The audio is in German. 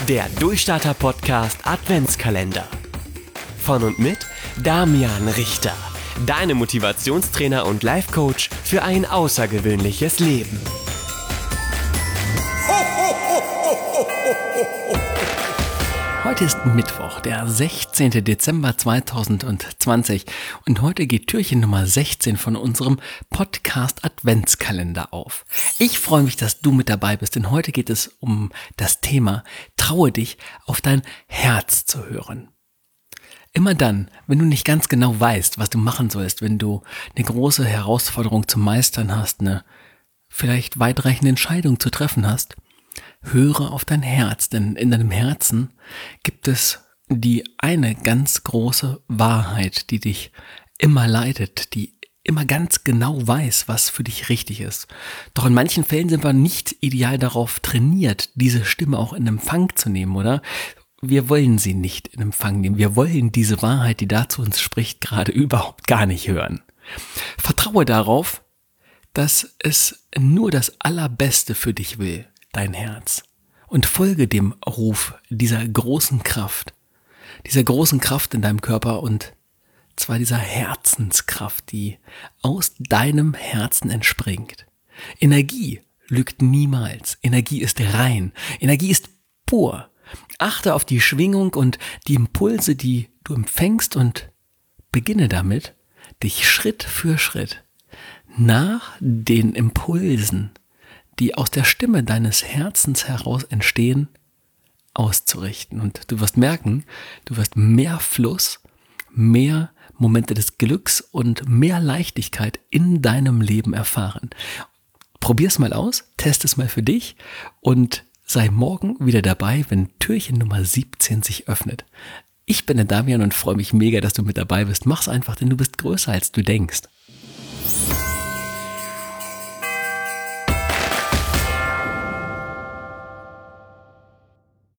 Der Durchstarter-Podcast Adventskalender. Von und mit Damian Richter, deinem Motivationstrainer und Life-Coach für ein außergewöhnliches Leben. Heute ist Mittwoch, der 16. Dezember 2020 und heute geht Türchen Nummer 16 von unserem Podcast Adventskalender auf. Ich freue mich, dass du mit dabei bist, denn heute geht es um das Thema Traue dich, auf dein Herz zu hören. Immer dann, wenn du nicht ganz genau weißt, was du machen sollst, wenn du eine große Herausforderung zu meistern hast, eine vielleicht weitreichende Entscheidung zu treffen hast, höre auf dein Herz, denn in deinem Herzen gibt es die eine ganz große Wahrheit, die dich immer leitet, die immer ganz genau weiß, was für dich richtig ist. Doch in manchen Fällen sind wir nicht ideal darauf trainiert, diese Stimme auch in Empfang zu nehmen, oder? Wir wollen sie nicht in Empfang nehmen. Wir wollen diese Wahrheit, die da zu uns spricht, gerade überhaupt gar nicht hören. Vertraue darauf, dass es nur das Allerbeste für dich will, dein Herz, und folge dem Ruf dieser großen Kraft in deinem Körper, und zwar dieser Herzenskraft, die aus deinem Herzen entspringt. Energie lügt niemals. Energie ist rein. Energie ist pur. Achte auf die Schwingung und die Impulse, die du empfängst, und beginne damit, dich Schritt für Schritt nach den Impulsen, die aus der Stimme deines Herzens heraus entstehen, auszurichten. Und du wirst merken, du wirst mehr Fluss, mehr Momente des Glücks und mehr Leichtigkeit in deinem Leben erfahren. Probier's mal aus, teste es mal für dich und sei morgen wieder dabei, wenn Türchen Nummer 17 sich öffnet. Ich bin der Damian und freue mich mega, dass du mit dabei bist. Mach's einfach, denn du bist größer, als du denkst.